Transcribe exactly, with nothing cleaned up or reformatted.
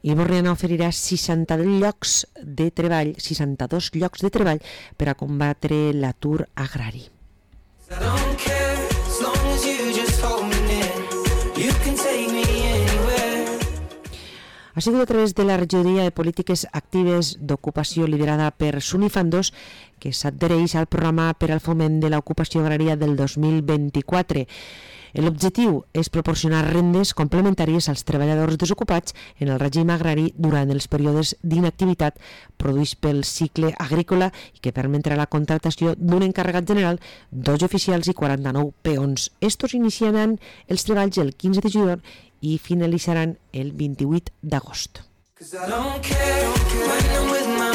i Borriana oferirà seixanta-dos llocs de treball, seixanta-dos llocs de treball per a combatre l'atur agrari. Ha sigut a través de la regidoria de polítiques actives d'ocupació liderada per Sunifandos que s'adhereix al programa per al foment de l'ocupació agrària del dos mil vint-i-quatre. L'objectiu és proporcionar rendes complementàries als treballadors desocupats en el règim agrari durant els períodes d'inactivitat produïts pel cicle agrícola i que permetrà la contractació d'un encarregat general, dos oficials i quaranta-nou peons. Estos iniciaran els treballs el quinze de juliol i finalitzaran el vint-i-vuit d'agost.